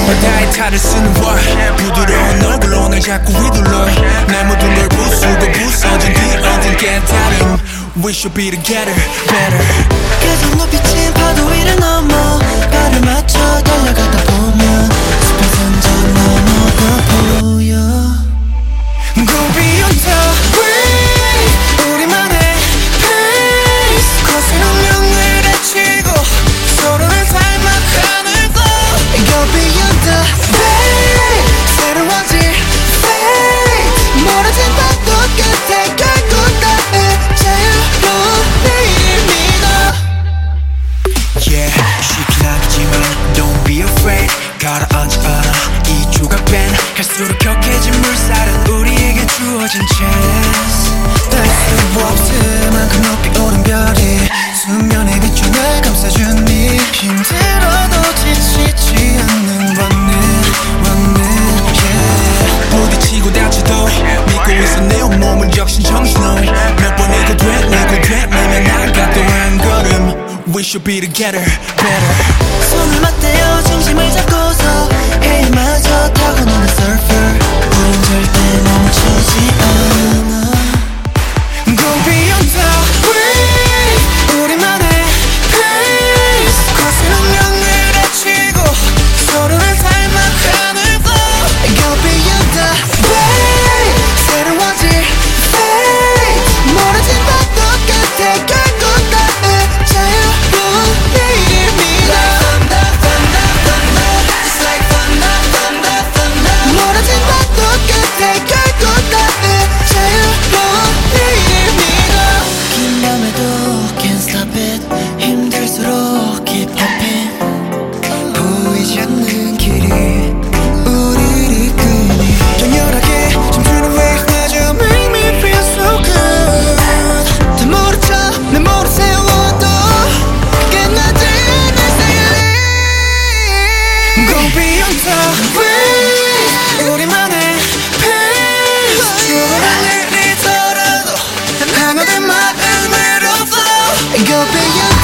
바다에 탈을 쓰는 월 부드러운 얼굴로 날 자꾸 휘둘러 내 모든 걸 부수고 부서진 뒤 얻은 깨달음 We should be together, better. 계속 높이 친 파도 위를 넘어 발을 맞춰 달려가다 보면 숲의 선전 너머가 보여. Go beyond the way 우리만의 pace 거센 운명을 헤치고 서로를 닮아 하늘 glow Go beyond the veil 새로워질 fate 멀어진 파도 끝에 결국 나의 자유로움을 믿어. Yeah, 쉽진 않지만 don't be afraid 가라앉지 않아 이 조각밴 갈수록 격해진 물살은 우리에게 주어진 chance 닿을 수 없을 만큼 높이 오른 별이 수면에 비춰 날 감싸주니 힘들어도 지치지 않는 원는 yeah. 부딪히고 다쳐도 믿고 있어 내 온몸을 적신 정신으로 몇 번이고 되면 나가도 한 걸음 We should be together, better. 손을 맞대어 중심을 잡고서 해마저 타고나는 surfer 우린 절대 멈추지 않아. Go beyond the way 우리만의 pace 거센 운명을 헤치고 서로를 닮아 하늘 glow Go beyond the veil 새로워질 fate 멀어진 파도 끝에 결국 나의 자유로움을 믿어. It's like thunder 멀어진 파도 끝에 결국 나의 자유로움을 믿어. 긴 밤에도 can't stop it 힘들수록 keep hopping 보이지 않는 길이 우리를 이끄니 격렬하게 춤추는 wave마저 make me feel so good 다 모르죠 내 모를 세워도 끝나지 않는 sailing Go beyond the way 우리만의 pace 추억을 내리더라도 한없는 마음으로 flow Go beyond